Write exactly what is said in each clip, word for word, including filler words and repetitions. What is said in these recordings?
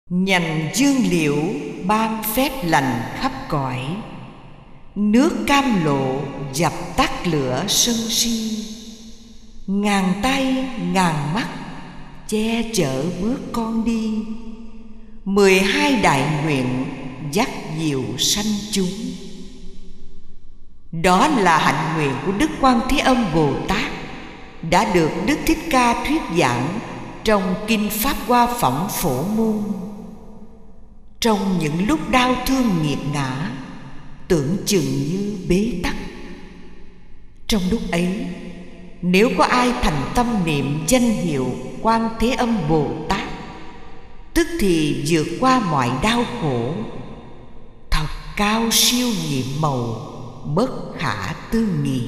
Nhành dương liễu ban phép lành khắp cõi, nước cam lộ dập tắt lửa sân si. Ngàn tay ngàn mắt che chở bước con đi, mười hai đại nguyện dắt diệu sanh chúng. Đó là hạnh nguyện của Đức Quan Thế Âm Bồ Tát, đã được Đức Thích Ca thuyết giảng trong Kinh Pháp Hoa Phẩm Phổ Môn. Trong những lúc đau thương nghiệt ngã, tưởng chừng như bế tắc, trong lúc ấy, nếu có ai thành tâm niệm danh hiệu Quan Thế Âm Bồ Tát, tức thì vượt qua mọi đau khổ, thật cao siêu nhiệm màu, bất khả tư nghị.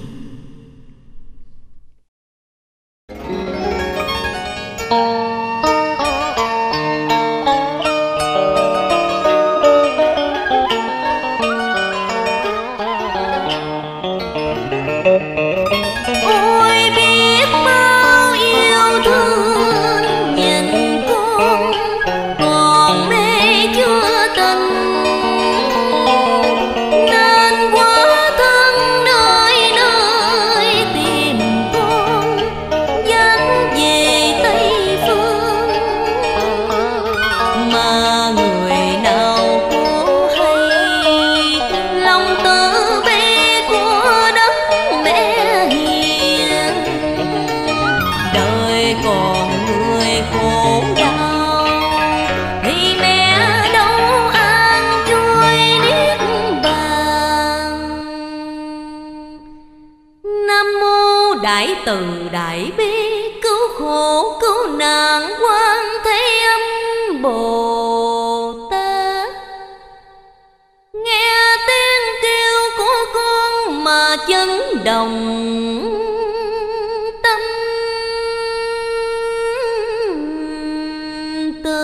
Ôi biết bao yêu thương nhìn con còn mê chưa tình, nên quá thân nơi nơi tìm con dắt về Tây Phương. Mà người nào có hay lòng từ bi của đất mẹ hiền, đời còn người khổ đau thì mẹ đâu an vui niết bàn. Nam mô Đại Từ Đại Bi cứu khổ cứu nạn Quan Thế Âm Bồ Tát. Nghe tiếng kêu của con mà chấn động tâm tư.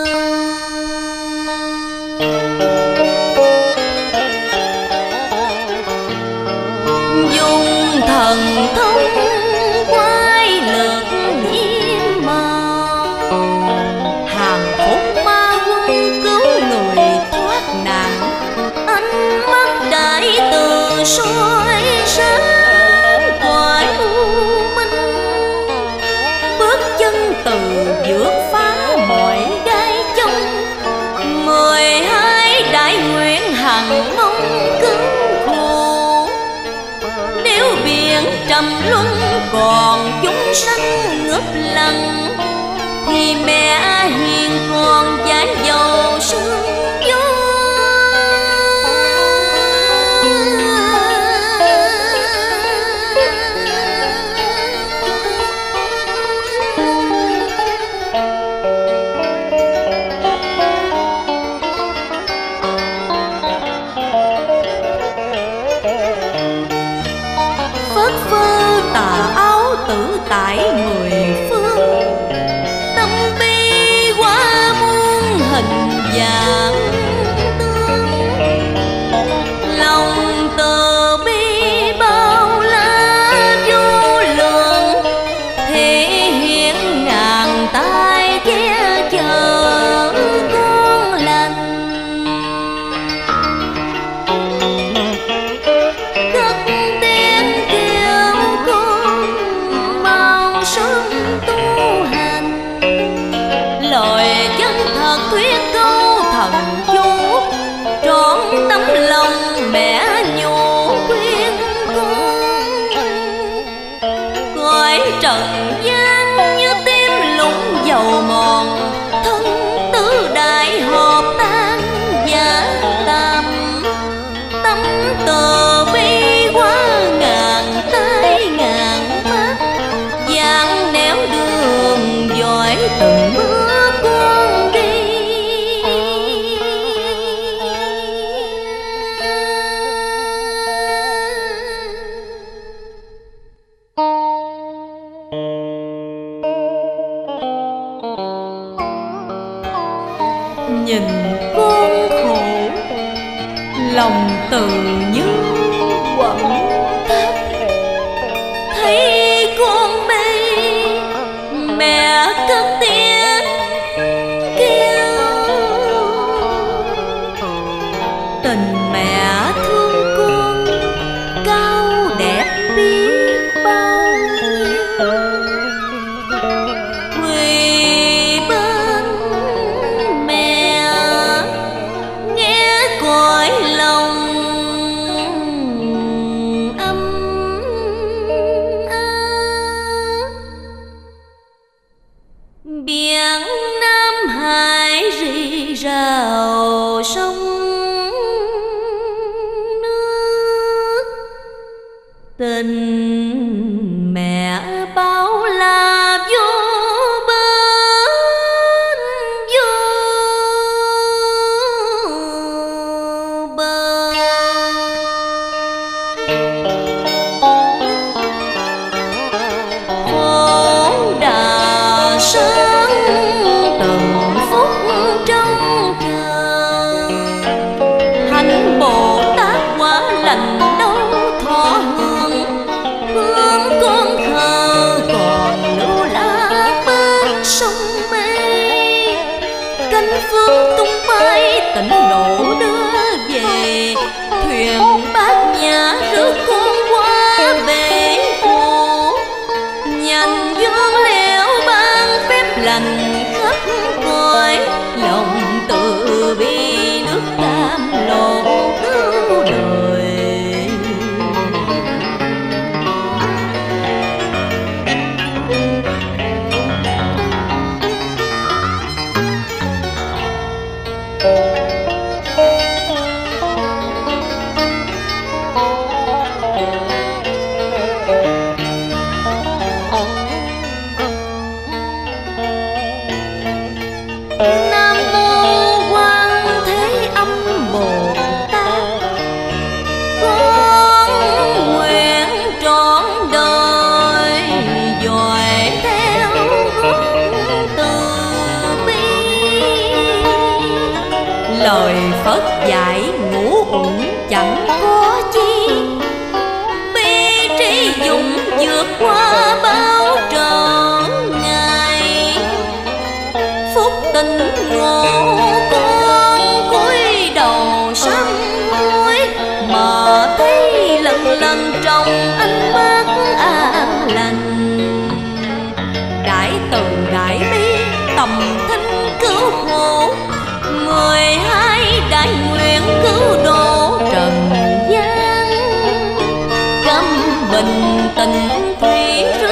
Dùng thần thông quay lực nhiễm màu, hàng phúc ma quân cứu người thoát nạn. Ánh mắt đại từ soi sáng cõi u minh, bước chân từ vượt phá mọi gai chông. Mười hai đại nguyện hằng mong cứu khổ, nếu biển trầm luân còn chúng sanh ngấp lặng, thì mẹ hiền còn dáng dầu sương gió. Phất phơ tà áo tử tại mười phương, tâm bi qua muôn hình dạng tương. Lòng từ bi bao la vô lượng, thể hiện ngàn tay che chở con lành. Cất tiếng kêu con bao sớm tu hành, lời chân thật thuyết câu thần chú, trọn tấm lòng mẹ nhủ khuyên con. Cõi trần gian như tim lũng dầu mòn, thân tứ đại hợp tan giả tạm. Tâm từ bi qua ngàn tay ngàn mắt, dáng nẻo đường dõi từng bước con đi. Nhìn con khổ, lòng từ như quặn thắt. Thấy con mê, mẹ cất tiếng kêu cánh phương tung bay tỉnh độ đưa về, thuyền bát nhã rước con qua bể khổ. Nhành dương lẽo ban phép lành khắp cõi, lòng từ bi nước tam lộ cứu đời. Nam mô Quan Thế Âm Bồ Tát, con nguyện trọn đời dõi theo hướng từ bi. Lời Phật dạy ngũ uẩn chẳng có chi, bi trí dũng vượt qua bao trở ngại. Phúc tình ngộ con cúi đầu sám hối, mà thấy lần lần trong ánh mắt an lành. Đại từ đại bi tầm thinh cứu hộ, mười hai đại nguyện cứu độ trần gian. Câm bình tình thủy